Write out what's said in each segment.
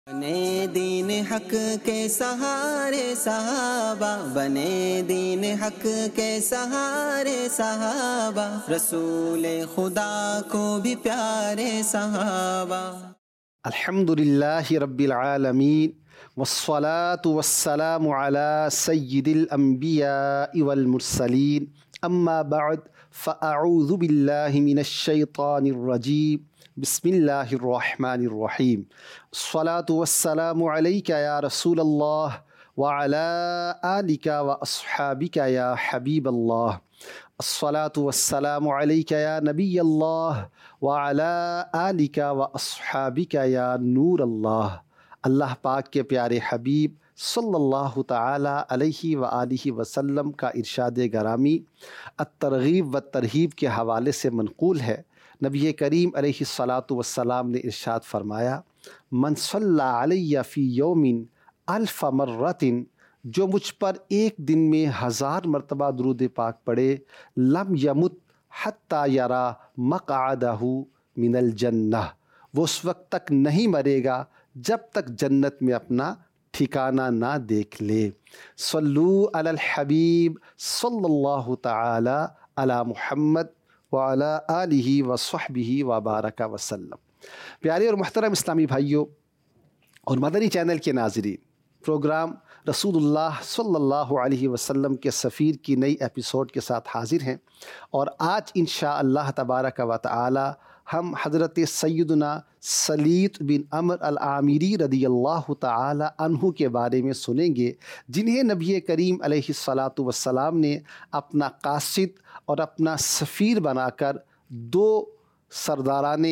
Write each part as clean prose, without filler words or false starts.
بنے دین حق کے سہارے صحابہ، بنے دین حق کے سہارے صحابہ، رسول خدا کو بھی پیارے صحابہ۔ الحمدللہ رب العالمین والصلاة والسلام علی سید الانبیاء والمرسلین، اما بعد فاعوذ باللہ من الشیطان الرجیم، بسم اللہ الرحمن الرحیم۔ الصلاة والسلام علیک یا رسول اللہ وعلی آلک واصحابک یا حبیب اللہ۔ الصلاة والسلام علیک یا نبی اللہ وعلی آلک واصحابک یا نور اللہ۔ اللہ پاک کے پیارے حبیب صلی اللہ تعالی علیہ وآلہ وسلم کا ارشاد گرامی الترغیب والترہیب کے حوالے سے منقول ہے۔ نبی کریم علیہ الصلاۃ والسلام نے ارشاد فرمایا، من صلی علی فی یوم الف مرۃ، جو مجھ پر ایک دن میں 1000 مرتبہ درود پاک پڑھے، لم یمت حتی یرا مقعدہ من الجنہ، وہ اس وقت تک نہیں مرے گا جب تک جنت میں اپنا ٹھکانہ نہ دیکھ لے۔ صلو علی الحبیب صلی اللہ تعالی علی محمد وعلی آلہ وصحبہ وبارک وسلم۔ پیارے اور محترم اسلامی بھائیوں اور مدنی چینل کے ناظرین، پروگرام رسول اللہ صلی اللہ علیہ وسلم کے سفیر کی نئی ایپیسوڈ کے ساتھ حاضر ہیں، اور آج انشاءاللہ تبارک و تعالی ہم حضرت سیدنا سلیط بن عمر العامری رضی اللہ تعالی عنہ کے بارے میں سنیں گے، جنہیں نبی کریم علیہ الصلاۃ والسلام نے اپنا قاصد اور اپنا سفیر بنا کر 2 سرداران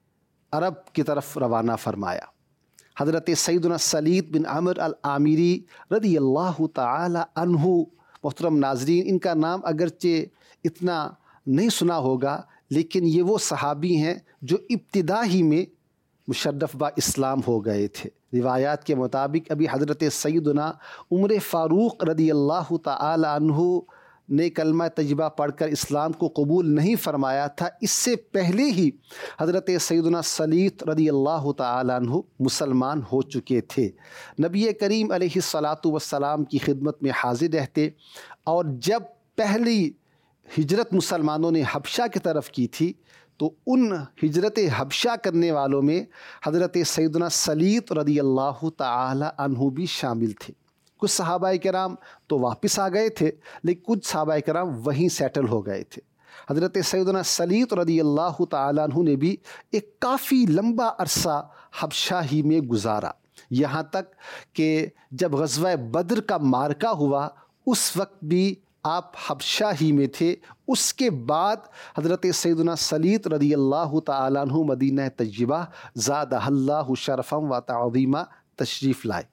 عرب کی طرف روانہ فرمایا۔ حضرت سیدنا سلیط بن عمر العامری رضی اللہ تعالی عنہ، محترم ناظرین، ان کا نام اگرچہ اتنا نہیں سنا ہوگا، لیکن یہ وہ صحابی ہیں جو ابتدا ہی میں مشرف با اسلام ہو گئے تھے۔ روایات کے مطابق ابھی حضرت سیدنا عمر فاروق رضی اللہ تعالی عنہ نے کلمہ طیبہ پڑھ کر اسلام کو قبول نہیں فرمایا تھا، اس سے پہلے ہی حضرت سیدنا سلیط رضی اللہ تعالی عنہ مسلمان ہو چکے تھے۔ نبی کریم علیہ الصلاۃ والسلام کی خدمت میں حاضر رہتے، اور جب پہلی ہجرت مسلمانوں نے حبشہ کی طرف کی تھی تو ان ہجرت حبشہ کرنے والوں میں حضرت سیدنا سلیط رضی اللہ تعالی عنہ بھی شامل تھے۔ کچھ صحابہ کرام تو واپس آ گئے تھے، لیکن کچھ صحابہ کرام وہیں سیٹل ہو گئے تھے۔ حضرت سیدنا سلیط رضی اللہ تعالی عنہ نے بھی ایک کافی لمبا عرصہ حبشہ ہی میں گزارا، یہاں تک کہ جب غزوہ بدر کا معرکہ ہوا اس وقت بھی آپ حبشہ ہی میں تھے۔ اس کے بعد حضرت سیدنا سلیط رضی اللہ تعالیٰ عنہ مدینہ طیبہ زادہ اللہ شرفا و تعظیما تشریف لائے۔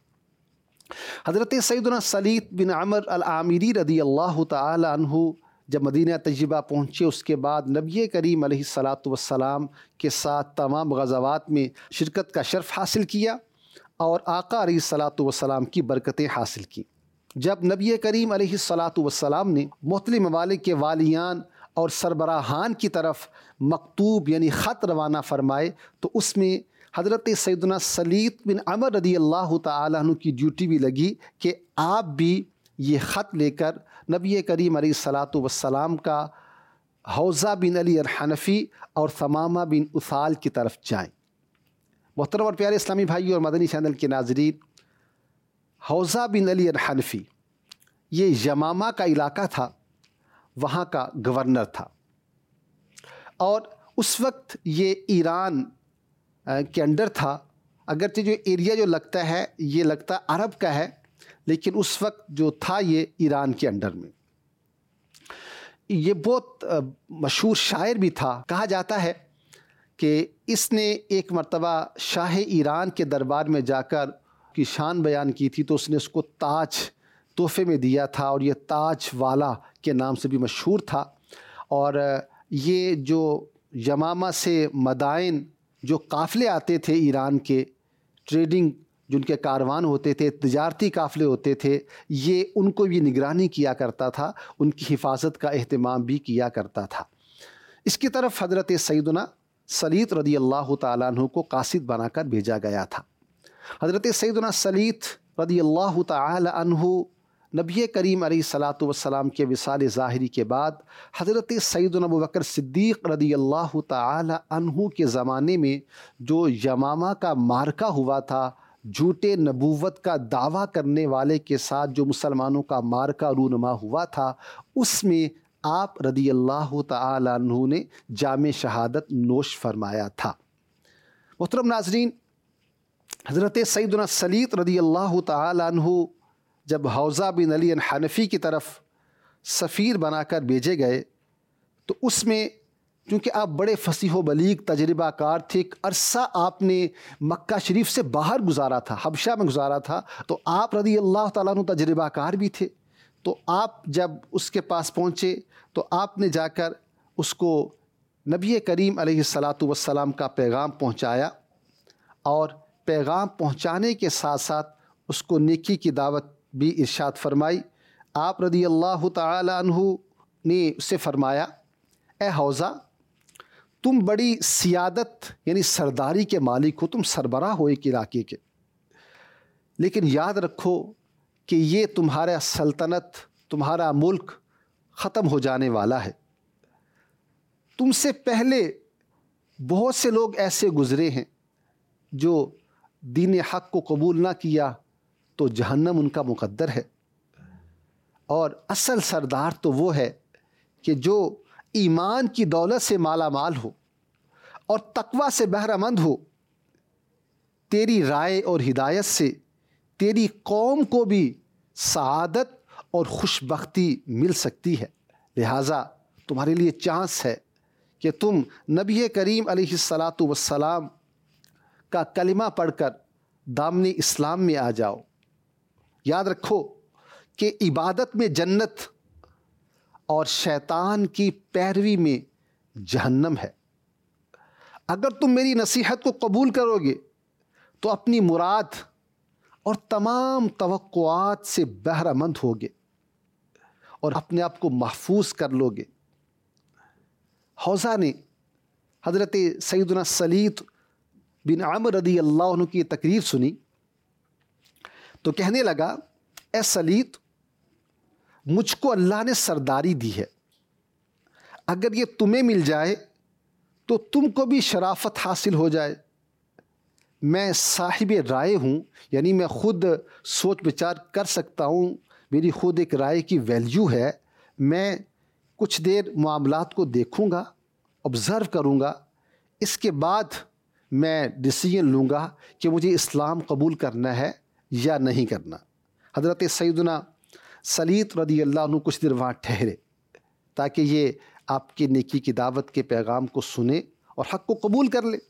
حضرت سیدنا سلیط بن عمر العامری رضی اللہ تعالیٰ عنہ جب مدینہ طیبہ پہنچے، اس کے بعد نبی کریم علیہ الصلاۃ والسلام کے ساتھ تمام غزوات میں شرکت کا شرف حاصل کیا اور آقا علیہ الصلاۃ والسلام کی برکتیں حاصل کی۔ جب نبی کریم علیہ الصلاۃ والسلام نے مختلف ممالک کے والیان اور سربراہان کی طرف مکتوب یعنی خط روانہ فرمائے، تو اس میں حضرت سیدنا سلیط بن عمر رضی اللہ تعالیٰ عنہ کی ڈیوٹی بھی لگی کہ آپ بھی یہ خط لے کر نبی کریم علیہ الصلاۃ والسلام کا حوزہ بن علی الحنفی اور ثمامہ بن اثال کی طرف جائیں۔ محترم اور پیارے اسلامی بھائی اور مدنی چینل کے ناظرین، حوزہ بن علی الحنفی یہ یمامہ کا علاقہ تھا، وہاں کا گورنر تھا، اور اس وقت یہ ایران کے انڈر تھا۔ اگرچہ جو ایریا جو لگتا ہے یہ لگتا عرب کا ہے، لیکن اس وقت جو تھا یہ ایران کے انڈر میں۔ یہ بہت مشہور شاعر بھی تھا۔ کہا جاتا ہے کہ اس نے ایک مرتبہ شاہ ایران کے دربار میں جا کر کی شان بیان کی تھی، تو اس نے اس کو تاج تحفے میں دیا تھا، اور یہ تاج والا کے نام سے بھی مشہور تھا۔ اور یہ جو یمامہ سے مدائن جو قافلے آتے تھے ایران کے، ٹریڈنگ جن کے کاروان ہوتے تھے، تجارتی قافلے ہوتے تھے، یہ ان کو بھی نگرانی کیا کرتا تھا، ان کی حفاظت کا اہتمام بھی کیا کرتا تھا۔ اس کی طرف حضرت سیدنا سلیط رضی اللہ تعالیٰ عنہ کو قاصد بنا کر بھیجا گیا تھا۔ حضرت سیدنا سلیط رضی اللہ تعالی عنہ نبی کریم علیہ الصلاۃ والسلام کے وصال ظاہری کے بعد حضرت سیدنا ابوبکر صدیق رضی اللہ تعالی عنہ کے زمانے میں جو یمامہ کا معرکہ ہوا تھا، جھوٹے نبوت کا دعویٰ کرنے والے کے ساتھ جو مسلمانوں کا معرکہ رونما ہوا تھا، اس میں آپ رضی اللہ تعالی عنہ نے جام شہادت نوش فرمایا تھا۔ محترم ناظرین، حضرت سیدنا سلیط رضی اللہ تعالی عنہ جب حوزہ بن علی حنفی کی طرف سفیر بنا کر بھیجے گئے تو اس میں چونکہ آپ بڑے فصیح و بلیغ تجربہ کار تھے، ایک عرصہ آپ نے مکہ شریف سے باہر گزارا تھا، حبشہ میں گزارا تھا، تو آپ رضی اللہ تعالیٰ عنہ تجربہ کار بھی تھے۔ تو آپ جب اس کے پاس پہنچے تو آپ نے جا کر اس کو نبی کریم علیہ الصلاۃ والسلام کا پیغام پہنچایا، اور پیغام پہنچانے کے ساتھ ساتھ اس کو نیکی کی دعوت بھی ارشاد فرمائی۔ آپ رضی اللہ تعالی عنہ نے اس سے فرمایا، اے حوزہ، تم بڑی سیادت یعنی سرداری کے مالک ہو، تم سربراہ ہو ایک علاقے کے، لیکن یاد رکھو کہ یہ تمہارا سلطنت، تمہارا ملک ختم ہو جانے والا ہے۔ تم سے پہلے بہت سے لوگ ایسے گزرے ہیں جو دین حق کو قبول نہ کیا تو جہنم ان کا مقدر ہے، اور اصل سردار تو وہ ہے کہ جو ایمان کی دولت سے مالا مال ہو اور تقوی سے بہرہ مند ہو۔ تیری رائے اور ہدایت سے تیری قوم کو بھی سعادت اور خوشبختی مل سکتی ہے، لہٰذا تمہارے لیے چانس ہے کہ تم نبی کریم علیہ الصلاۃ والسلام کا کلمہ پڑھ کر دامن اسلام میں آ جاؤ۔ یاد رکھو کہ عبادت میں جنت اور شیطان کی پیروی میں جہنم ہے۔ اگر تم میری نصیحت کو قبول کرو گے تو اپنی مراد اور تمام توقعات سے بہرہ مند ہوگے اور اپنے آپ کو محفوظ کر لو گے۔ حوزہ نے حضرت سیدنا سلیط بن عمرو رضی اللہ عنہ کی تقریر سنی تو کہنے لگا، اے سلیط، مجھ کو اللہ نے سرداری دی ہے، اگر یہ تمہیں مل جائے تو تم کو بھی شرافت حاصل ہو جائے۔ میں صاحب رائے ہوں، یعنی میں خود سوچ بچار کر سکتا ہوں، میری خود ایک رائے کی ویلیو ہے۔ میں کچھ دیر معاملات کو دیکھوں گا، آبزرو کروں گا، اس کے بعد میں ڈیسیژن لوں گا کہ مجھے اسلام قبول کرنا ہے یا نہیں کرنا۔ حضرت سیدنا سلیط رضی اللہ عنہ کچھ دیر وہاں ٹھہرے تاکہ یہ آپ کی نیکی کی دعوت کے پیغام کو سنے اور حق کو قبول کر لے۔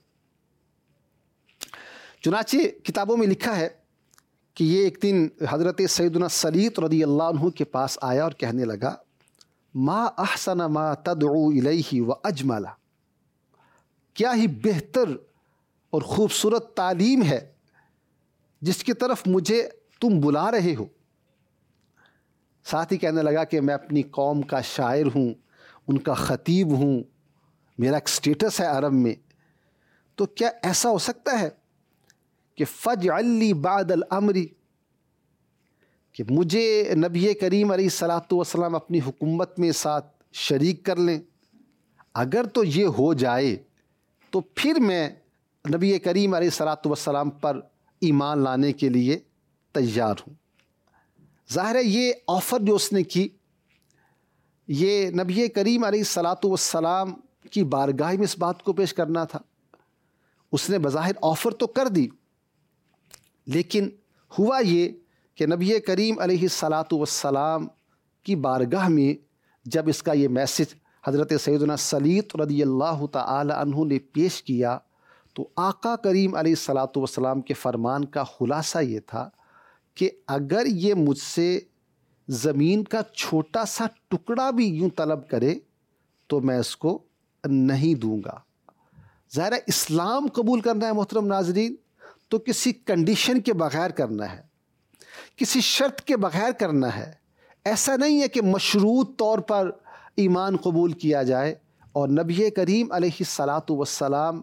چنانچہ کتابوں میں لکھا ہے کہ یہ ایک دن حضرت سیدنا سلیط رضی اللہ عنہ کے پاس آیا اور کہنے لگا، ما احسن ما تدعو الیہ واجمل، کیا ہی بہتر اور خوبصورت تعلیم ہے جس کی طرف مجھے تم بلا رہے ہو۔ ساتھ ہی کہنے لگا کہ میں اپنی قوم کا شاعر ہوں، ان کا خطیب ہوں، میرا ایک سٹیٹس ہے عرب میں، تو کیا ایسا ہو سکتا ہے کہ فاجعل لی بعد الامر، کہ مجھے نبی کریم علیہ الصلاۃ والسلام اپنی حکومت میں ساتھ شریک کر لیں؟ اگر تو یہ ہو جائے تو پھر میں نبی کریم علیہ الصلاۃ والسلام پر ایمان لانے کے لیے تیار ہوں۔ ظاہر ہے یہ آفر جو اس نے کی، یہ نبی کریم علیہ الصلاۃ والسلام کی بارگاہ میں اس بات کو پیش کرنا تھا۔ اس نے بظاہر آفر تو کر دی، لیکن ہوا یہ کہ نبی کریم علیہ الصلاۃ والسلام کی بارگاہ میں جب اس کا یہ میسج حضرت سیدنا سلیط رضی اللہ تعالی عنہ نے پیش کیا تو آقا کریم علیہ الصلاۃ والسلام کے فرمان کا خلاصہ یہ تھا کہ اگر یہ مجھ سے زمین کا چھوٹا سا ٹکڑا بھی یوں طلب کرے تو میں اس کو نہیں دوں گا۔ ظاہر اسلام قبول کرنا ہے محترم ناظرین تو کسی کنڈیشن کے بغیر کرنا ہے، کسی شرط کے بغیر کرنا ہے۔ ایسا نہیں ہے کہ مشروط طور پر ایمان قبول کیا جائے، اور نبی کریم علیہ الصلاۃ والسلام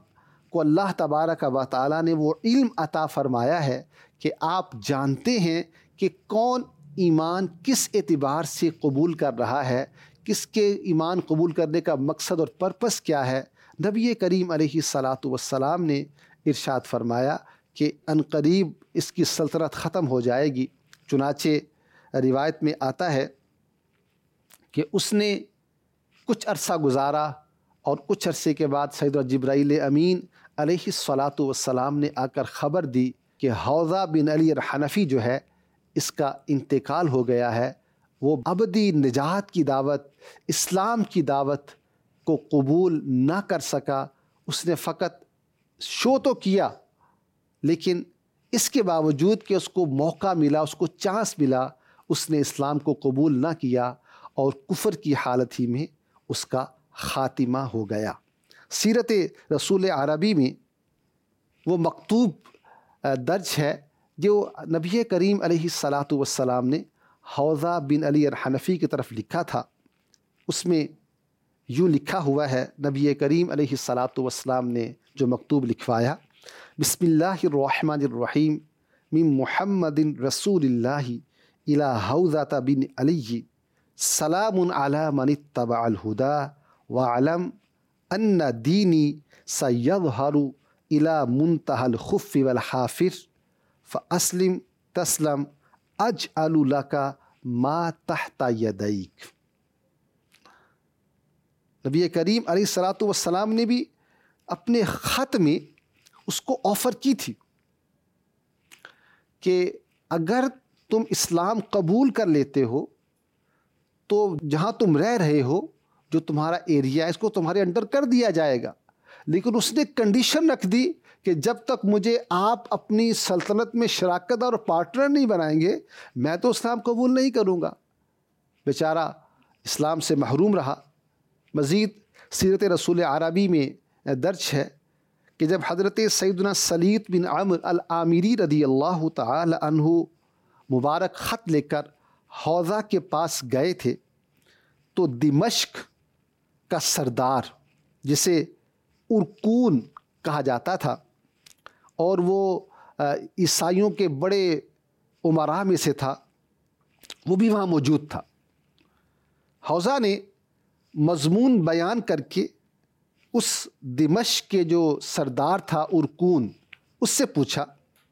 کو اللہ تبارک و تعالیٰ نے وہ علم عطا فرمایا ہے کہ آپ جانتے ہیں کہ کون ایمان کس اعتبار سے قبول کر رہا ہے، کس کے ایمان قبول کرنے کا مقصد اور پرپس کیا ہے۔ نبی کریم علیہ الصلاۃ والسلام نے ارشاد فرمایا کہ عنقریب اس کی سلطنت ختم ہو جائے گی۔ چنانچہ روایت میں آتا ہے کہ اس نے کچھ عرصہ گزارا اور کچھ عرصے کے بعد سیدنا جبرائیل امین علیہ الصلاۃ والسلام نے آ کر خبر دی کہ حوضہ بن علی الحنفی جو ہے اس کا انتقال ہو گیا ہے۔ وہ ابدی نجات کی دعوت، اسلام کی دعوت کو قبول نہ کر سکا۔ اس نے فقط شو تو کیا، لیکن اس کے باوجود کہ اس کو موقع ملا، اس کو چانس ملا، اس نے اسلام کو قبول نہ کیا اور کفر کی حالت ہی میں اس کا خاتمہ ہو گیا۔ سیرت رسول عربی میں وہ مکتوب درج ہے جو نبی کریم علیہ الصلاۃ والسلام نے حوضہ بن علی الحنفی کی طرف لکھا تھا۔ اس میں یوں لکھا ہوا ہے، نبی کریم علیہ الصلاۃ والسلام نے جو مکتوب لکھوایا: بسم اللہ الرحمن الرحیم، من محمد رسول اللہ الی حوضہ بن علی، سلام علی من اتبع الہدی وعلم ان دینی سیظہر الی منتہی الخف والحافر فاسلم تسلم اجعل لک ما تحت یدیک۔ نبی کریم علیہ الصلاۃ والسلام نے بھی اپنے خط میں اس کو آفر کی تھی کہ اگر تم اسلام قبول کر لیتے ہو تو جہاں تم رہ رہے ہو، جو تمہارا ایریا ہے، اس کو تمہارے انڈر کر دیا جائے گا، لیکن اس نے کنڈیشن رکھ دی کہ جب تک مجھے آپ اپنی سلطنت میں شراکت دار اور پارٹنر نہیں بنائیں گے، میں تو اسلام قبول نہیں کروں گا۔ بیچارہ اسلام سے محروم رہا۔ مزید سیرت رسول عربی میں درج ہے کہ جب حضرت سیدنا سلیط بن عمرو العامری رضی اللہ تعالی عنہ مبارک خط لے کر حوضہ کے پاس گئے تھے تو دمشق کا سردار، جسے ارکون کہا جاتا تھا اور وہ عیسائیوں کے بڑے امراء میں سے تھا، وہ بھی وہاں موجود تھا۔ حوضہ نے مضمون بیان کر کے اس دمشق کے جو سردار تھا ارکون، اس سے پوچھا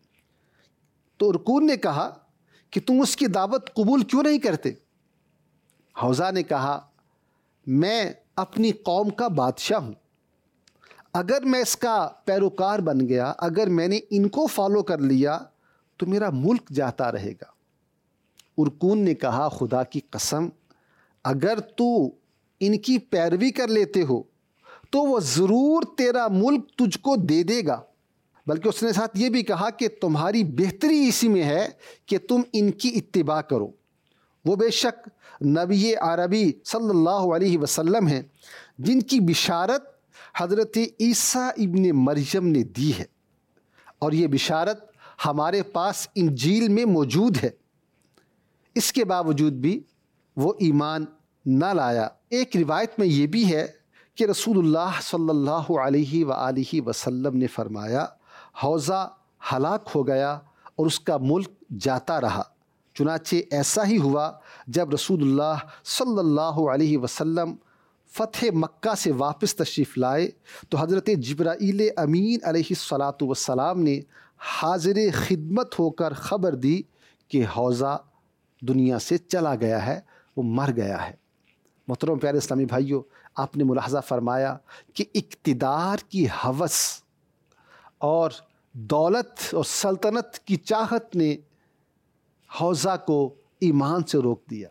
تو ارکون نے کہا کہ تم اس کی دعوت قبول کیوں نہیں کرتے؟ حوضہ نے کہا میں اپنی قوم کا بادشاہ ہوں، اگر میں اس کا پیروکار بن گیا، اگر میں نے ان کو فالو کر لیا تو میرا ملک جاتا رہے گا۔ ارکون نے کہا خدا کی قسم، اگر تو ان کی پیروی کر لیتے ہو تو وہ ضرور تیرا ملک تجھ کو دے دے گا، بلکہ اس نے ساتھ یہ بھی کہا کہ تمہاری بہتری اسی میں ہے کہ تم ان کی اتباع کرو۔ وہ بے شک نبی عربی صلی اللہ علیہ وسلم ہیں جن کی بشارت حضرت عیسیٰ ابن مریم نے دی ہے، اور یہ بشارت ہمارے پاس انجیل میں موجود ہے۔ اس کے باوجود بھی وہ ایمان نہ لایا۔ ایک روایت میں یہ بھی ہے کہ رسول اللہ صلی اللہ علیہ وآلہ وسلم نے فرمایا حوضہ ہلاک ہو گیا اور اس کا ملک جاتا رہا۔ چنانچہ ایسا ہی ہوا جب رسول اللہ صلی اللہ علیہ وسلم فتح مکہ سے واپس تشریف لائے تو حضرت جبرائیل امین علیہ الصلاۃ والسلام نے حاضر خدمت ہو کر خبر دی کہ حوضہ دنیا سے چلا گیا ہے، وہ مر گیا ہے۔ محترم پیارے اسلامی بھائیوں، آپ نے ملاحظہ فرمایا کہ اقتدار کی ہوس اور دولت اور سلطنت کی چاہت نے حوضہ کو ایمان سے روک دیا۔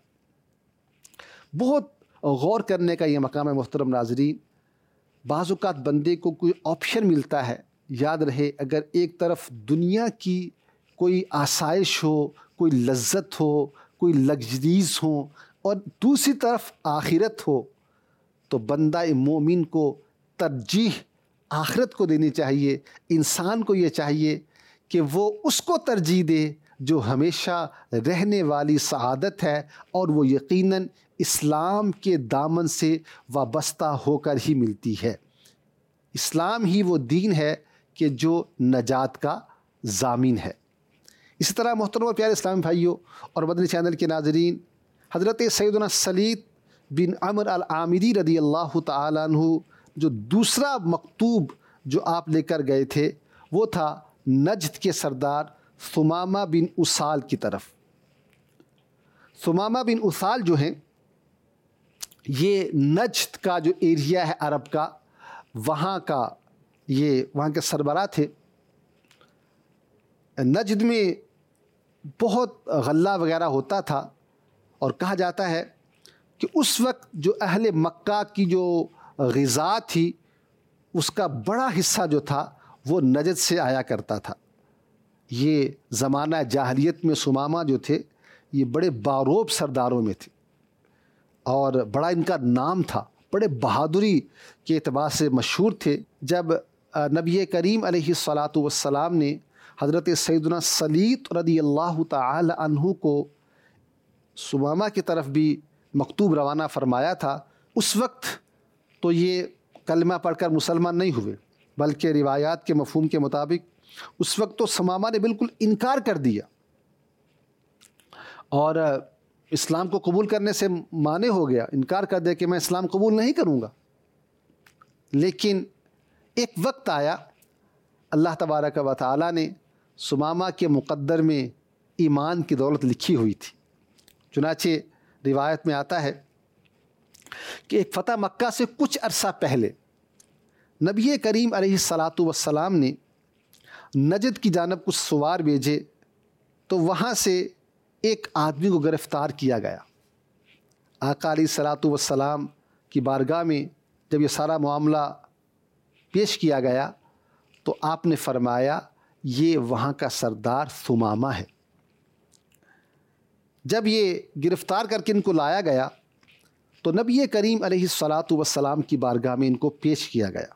بہت غور کرنے کا یہ مقام ہے محترم ناظرین۔ بعض اوقات بندے کو کوئی آپشن ملتا ہے، یاد رہے اگر ایک طرف دنیا کی کوئی آسائش ہو، کوئی لذت ہو، کوئی لگژریز ہو، اور دوسری طرف آخرت ہو، تو بندہ مومن کو ترجیح آخرت کو دینی چاہیے۔ انسان کو یہ چاہیے کہ وہ اس کو ترجیح دے جو ہمیشہ رہنے والی سعادت ہے، اور وہ یقیناً اسلام کے دامن سے وابستہ ہو کر ہی ملتی ہے۔ اسلام ہی وہ دین ہے کہ جو نجات کا ضامن ہے۔ اسی طرح محترم و پیارے اسلامی بھائیوں اور مدنی چینل کے ناظرین، حضرت سیدنا سلیط بن عمر العامری رضی اللہ تعالیٰ عنہ جو دوسرا مکتوب جو آپ لے کر گئے تھے وہ تھا نجد کے سردار ثمامہ بن اسال کی طرف۔ ثمامہ بن اسال جو ہیں یہ نجد کا جو ایریا ہے عرب کا، وہاں کے سربراہ تھے۔ نجد میں بہت غلہ وغیرہ ہوتا تھا، اور کہا جاتا ہے کہ اس وقت جو اہل مکہ کی جو غذا تھی اس کا بڑا حصہ جو تھا وہ نجد سے آیا کرتا تھا۔ یہ زمانہ جاہلیت میں ثمامہ جو تھے یہ بڑے باروب سرداروں میں تھے، اور بڑا ان کا نام تھا، بڑے بہادری کے اعتبار سے مشہور تھے۔ جب نبی کریم علیہ الصلاۃ والسلام نے حضرت سیدنا سلیط رضی اللہ تعالی عنہ کو ثمامہ کی طرف بھی مکتوب روانہ فرمایا تھا، اس وقت تو یہ کلمہ پڑھ کر مسلمان نہیں ہوئے، بلکہ روایات کے مفہوم کے مطابق اس وقت تو ثمامہ نے بالکل انکار کر دیا اور اسلام کو قبول کرنے سے مانع ہو گیا، انکار کر دیا کہ میں اسلام قبول نہیں کروں گا۔ لیکن ایک وقت آیا، اللہ تبارک و تعالیٰ نے ثمامہ کے مقدر میں ایمان کی دولت لکھی ہوئی تھی۔ چنانچہ روایت میں آتا ہے کہ ایک فتح مکہ سے کچھ عرصہ پہلے نبی کریم علیہ الصلاۃ والسلام نے نجد کی جانب کچھ سوار بھیجے، تو وہاں سے ایک آدمی کو گرفتار کیا گیا۔ آقا علیہ الصلاۃ والسلام کی بارگاہ میں جب یہ سارا معاملہ پیش کیا گیا تو آپ نے فرمایا یہ وہاں کا سردار ثمامہ ہے۔ جب یہ گرفتار کر کے ان کو لایا گیا تو نبی کریم علیہ الصلاۃ والسلام کی بارگاہ میں ان کو پیش کیا گیا۔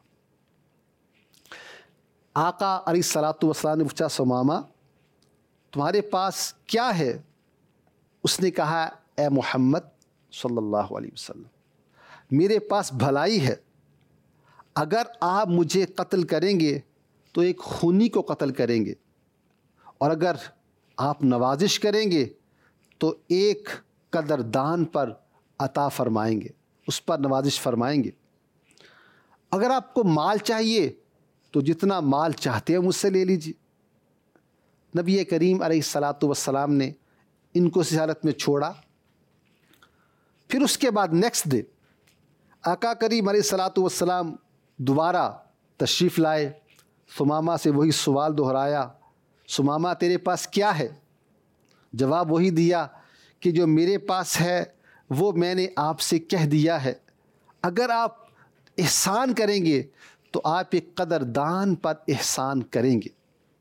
آقا علیہ الصلاۃ والسلام نے پوچھا ثمامہ تمہارے پاس کیا ہے؟ اس نے کہا اے محمد صلی اللہ علیہ وسلم میرے پاس بھلائی ہے، اگر آپ مجھے قتل کریں گے تو ایک خونی کو قتل کریں گے، اور اگر آپ نوازش کریں گے تو ایک قدردان پر عطا فرمائیں گے، اس پر نوازش فرمائیں گے۔ اگر آپ کو مال چاہیے تو جتنا مال چاہتے ہیں مجھ سے لے لیجیے۔ نبی کریم علیہ الصلاۃ والسلام نے ان کو اس حالت میں چھوڑا۔ پھر اس کے بعد نیکسٹ ڈے آقا کریم علیہ الصلاۃ والسلام دوبارہ تشریف لائے، ثمامہ سے وہی سوال دہرایا، ثمامہ تیرے پاس کیا ہے؟ جواب وہی دیا کہ جو میرے پاس ہے وہ میں نے آپ سے کہہ دیا ہے، اگر آپ احسان کریں گے تو آپ ایک قدردان پر احسان کریں گے۔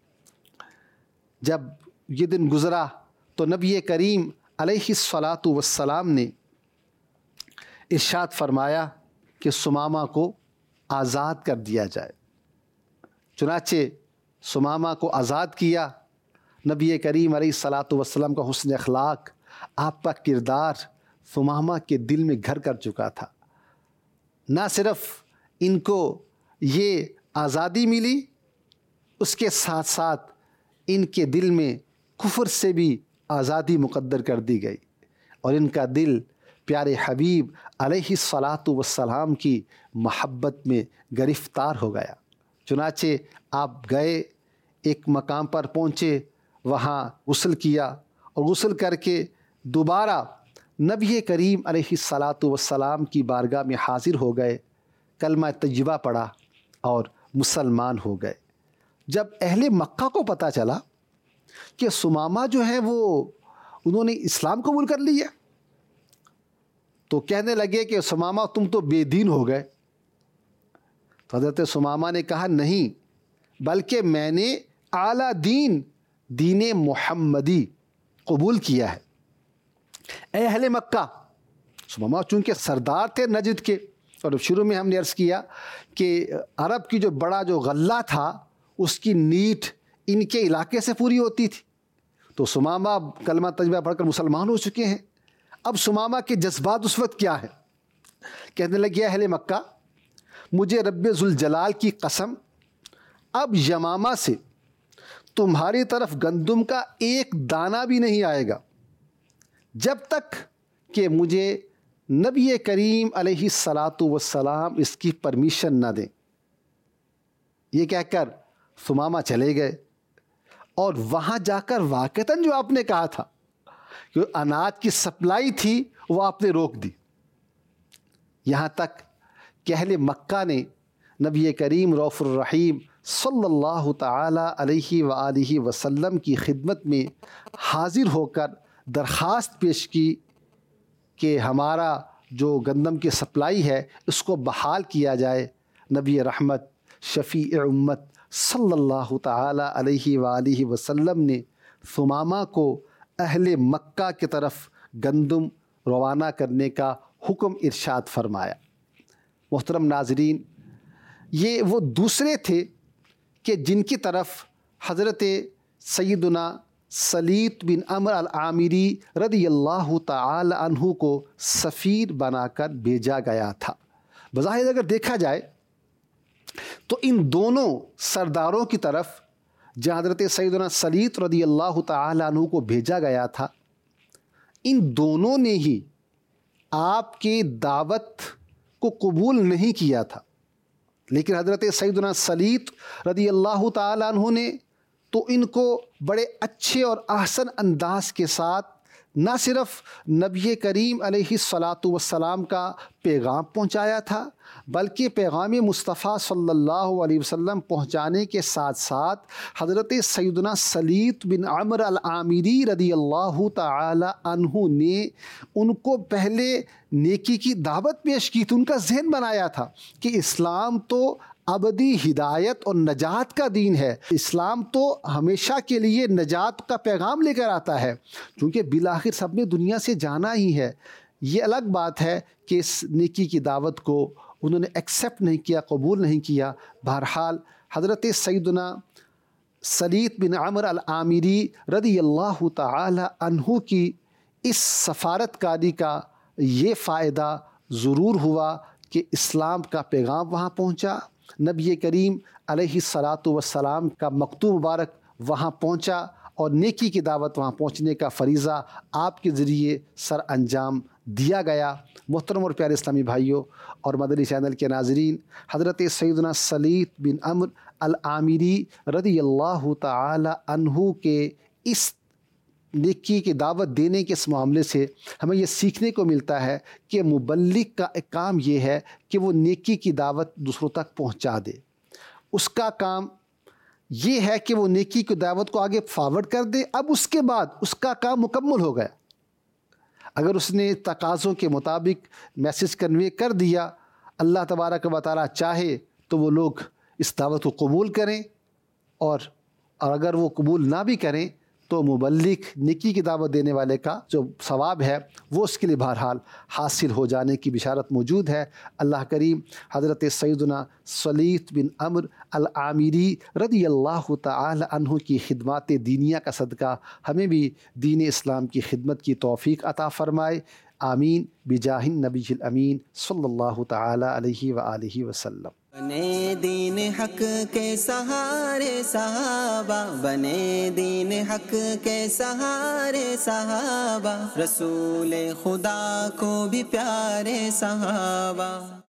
جب یہ دن گزرا تو نبی کریم علیہ الصلاۃ والسلام نے ارشاد فرمایا کہ ثمامہ کو آزاد کر دیا جائے۔ چنانچہ ثمامہ کو آزاد کیا۔ نبی کریم علیہ الصلاۃ والسلام کا حسن اخلاق، آپ کا کردار ثمامہ کے دل میں گھر کر چکا تھا۔ نہ صرف ان کو یہ آزادی ملی، اس کے ساتھ ساتھ ان کے دل میں کفر سے بھی آزادی مقدر کر دی گئی، اور ان کا دل پیارے حبیب علیہ الصلاۃ والسلام کی محبت میں گرفتار ہو گیا۔ چنانچہ آپ گئے، ایک مقام پر پہنچے، وہاں غسل کیا، اور غسل کر کے دوبارہ نبی کریم علیہ الصلاۃ والسلام کی بارگاہ میں حاضر ہو گئے، کلمہ طیبہ پڑھا اور مسلمان ہو گئے۔ جب اہل مکہ کو پتہ چلا کہ ثمامہ جو ہیں وہ انہوں نے اسلام قبول کر لیا، تو کہنے لگے کہ ثمامہ تم تو بے دین ہو گئے۔ تو حضرت ثمامہ نے کہا نہیں، بلکہ میں نے اعلیٰ دین محمدی قبول کیا ہے۔ اے اہل مکہ، ثمامہ چونکہ سردار تھے نجد کے، اور شروع میں ہم نے عرض کیا کہ عرب کی جو بڑا جو غلہ تھا اس کی نیٹ ان کے علاقے سے پوری ہوتی تھی، تو ثمامہ کلمہ طیبہ پڑھ کر مسلمان ہو چکے ہیں۔ اب ثمامہ کے جذبات اس وقت کیا ہے؟ کہنے لگے اہل مکہ مجھے رب ذوالجلال کی قسم، اب یمامہ سے تمہاری طرف گندم کا ایک دانہ بھی نہیں آئے گا جب تک کہ مجھے نبی کریم علیہ الصلاۃ والسلام اس کی پرمیشن نہ دیں۔ یہ کہہ کر ثمامہ چلے گئے، اور وہاں جا کر واقعتاً جو آپ نے کہا تھا کہ اناج کی سپلائی تھی وہ آپ نے روک دی، یہاں تک کہ اہل مکہ نے نبی کریم رؤوف الرحیم صلی اللہ تعالی علیہ وآلہ وسلم کی خدمت میں حاضر ہو کر درخواست پیش کی کہ ہمارا جو گندم کی سپلائی ہے اس کو بحال کیا جائے۔ نبی رحمت شفیع امت صلی اللہ تعالی علیہ وآلہ وسلم نے ثمامہ کو اہل مکہ کی طرف گندم روانہ کرنے کا حکم ارشاد فرمایا۔ محترم ناظرین، یہ وہ دوسرے تھے کہ جن کی طرف حضرت سیدنا سلیط بن عمرو العامری رضی اللہ تعالی عنہ کو سفیر بنا کر بھیجا گیا تھا۔ بظاہر اگر دیکھا جائے تو ان دونوں سرداروں کی طرف جہاں حضرت سیدنا سلیط رضی اللہ تعالی عنہ کو بھیجا گیا تھا، ان دونوں نے ہی آپ کی دعوت کو قبول نہیں کیا تھا، لیکن حضرت سیدنا سلیط رضی اللہ تعالی عنہ نے تو ان کو بڑے اچھے اور احسن انداز کے ساتھ نہ صرف نبی کریم علیہ الصلاۃ والسلام کا پیغام پہنچایا تھا، بلکہ پیغام مصطفیٰ صلی اللہ علیہ وسلم پہنچانے کے ساتھ ساتھ حضرت سیدنا سلیط بن عمرو العامری رضی اللہ تعالی عنہ نے ان کو پہلے نیکی کی دعوت پیش کی تھی۔ ان کا ذہن بنایا تھا کہ اسلام تو ابدی ہدایت اور نجات کا دین ہے، اسلام تو ہمیشہ کے لیے نجات کا پیغام لے کر آتا ہے، چونکہ بالآخر سب نے دنیا سے جانا ہی ہے۔ یہ الگ بات ہے کہ اس نیکی کی دعوت کو انہوں نے ایکسیپٹ نہیں کیا، قبول نہیں کیا۔ بہرحال حضرت سیدنا سلیط بن عمرو العامری رضی اللہ تعالی عنہ کی اس سفارتکاری کا یہ فائدہ ضرور ہوا کہ اسلام کا پیغام وہاں پہنچا، نبی کریم علیہ الصلاۃ والسلام کا مکتوب مبارک وہاں پہنچا، اور نیکی کی دعوت وہاں پہنچنے کا فریضہ آپ کے ذریعے سر انجام دیا گیا۔ محترم اور پیارے اسلامی بھائیوں اور مدنی چینل کے ناظرین، حضرت سیدنا سلیط بن عمرو العامری رضی اللہ تعالی عنہ کے اس نیکی کی دعوت دینے کے اس معاملے سے ہمیں یہ سیکھنے کو ملتا ہے کہ مبلغ کا ایک کام یہ ہے کہ وہ نیکی کی دعوت دوسروں تک پہنچا دے۔ اس کا کام یہ ہے کہ وہ نیکی کی دعوت کو آگے فارورڈ کر دے۔ اب اس کے بعد اس کا کام مکمل ہو گیا، اگر اس نے تقاضوں کے مطابق میسج کنوے کر دیا، اللہ تبارک و تعالیٰ چاہے تو وہ لوگ اس دعوت کو قبول کریں، اور اگر وہ قبول نہ بھی کریں تو مبلغ نیکی کی دعوت دینے والے کا جو ثواب ہے وہ اس کے لیے بہرحال حاصل ہو جانے کی بشارت موجود ہے۔ اللہ کریم حضرت سیدنا سلیط بن عمرو العامری رضی اللہ تعالی عنہ کی خدمات دینیہ کا صدقہ ہمیں بھی دین اسلام کی خدمت کی توفیق عطا فرمائے، آمین بجاہ النبی الامین صلی اللہ تعالی علیہ وآلہ وسلم۔ بنے دین حق کے سہارے صحابہ، بنے دین حق کے سہارے صحابہ، رسول خدا کو بھی پیارے صحابہ۔